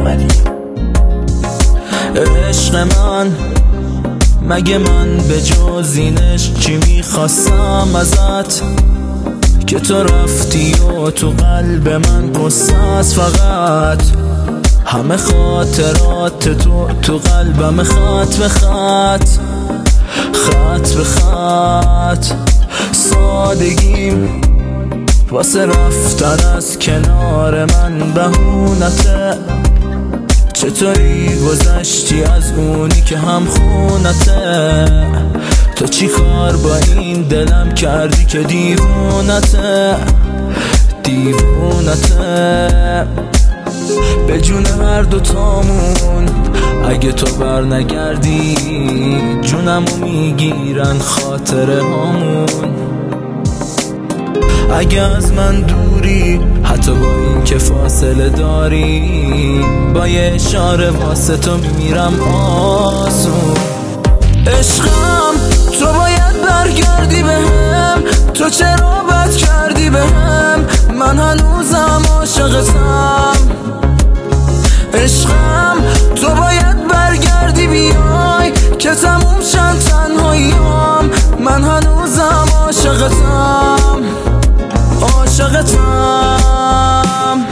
اومدی. عشق من مگه من به جز این عشق چی میخواستم ازت که تو رفتی و تو قلب من قصه است فقط. همه خاطرات تو قلبم خط به خط، خط به خط. سادگیم واسه رفتن از کنار من بهونته. چطوری گذشتی از اونی که هم خونته؟ تو چی کار با این دلم کردی که دیوونته، دیوونته. به جون هر دوتامون اگه تو بر نگردی جونمو میگیرن خاطره هامون. اگه از من دوری حتی با این که فاصله داری، با یه اشاره واسه تو میرم آسون. عشقم تو باید برگردی بهم، تو چرا بد کردی بهم؟ من هنوزم عاشقتم. عشقم تو باید برگردی بیای که تموم شن تنهاییام. من هنوزم عاشقتم، عاشقتم.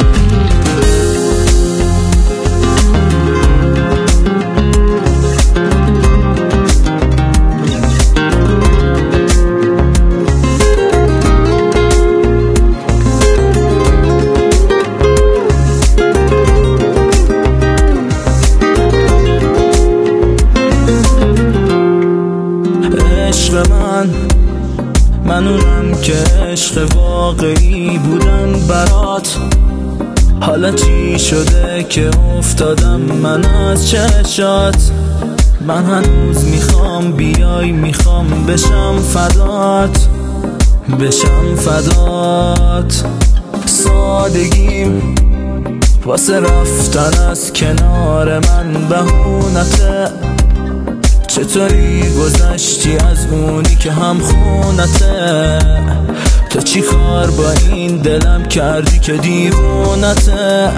عشق من اونم که عشق واقعی بودن برات. حالا چی شده که افتادم من از چشات؟ من هنوز میخوام بیای، میخوام بشم فدات، بشم فدات. سادگیم واسه رفتن از کنار من بهونته. چطوری گذشتی از اونی که هم خونته؟ تو چی کار با این دلم کردی که دیوونته،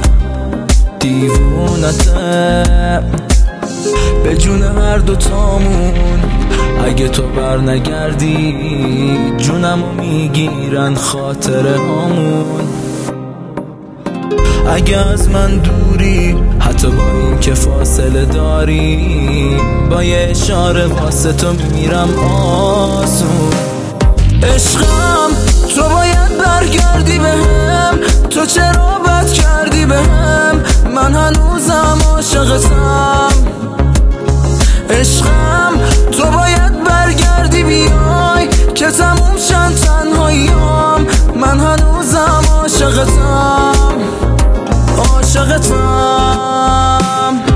دیوونته. به جون هر دوتامون اگه تو بر نگردی جونمو میگیرن خاطره هامون. اگه از من دوری حتی با این که فاصله داری، با یه اشاره واسه تو میرم آسون. عشقم تو باید برگردی بهم، تو چرا بد کردی بهم؟ من هنوزم عاشقتم. عشقم تو باید برگردی بیای که تموم شن تنهاییام. من هنوزم عاشقتم، عاشقتم.